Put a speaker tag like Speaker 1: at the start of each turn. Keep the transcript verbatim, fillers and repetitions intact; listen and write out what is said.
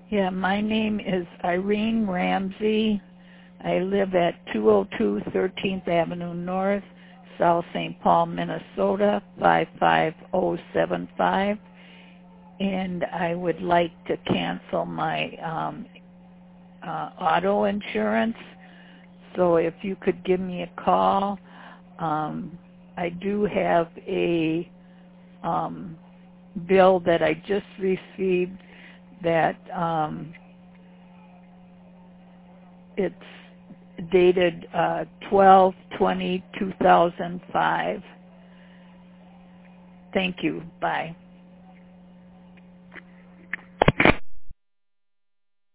Speaker 1: Yeah, my name is Irene Ramsey. I live at two oh two thirteenth Avenue North, South Saint Paul, Minnesota, five five oh seven five. And I would like to cancel my um, uh, auto insurance. So if you could give me a call. Um, I do have a um, bill that I just received that um, it's dated uh, twelve twenty two thousand five. Thank you. Bye.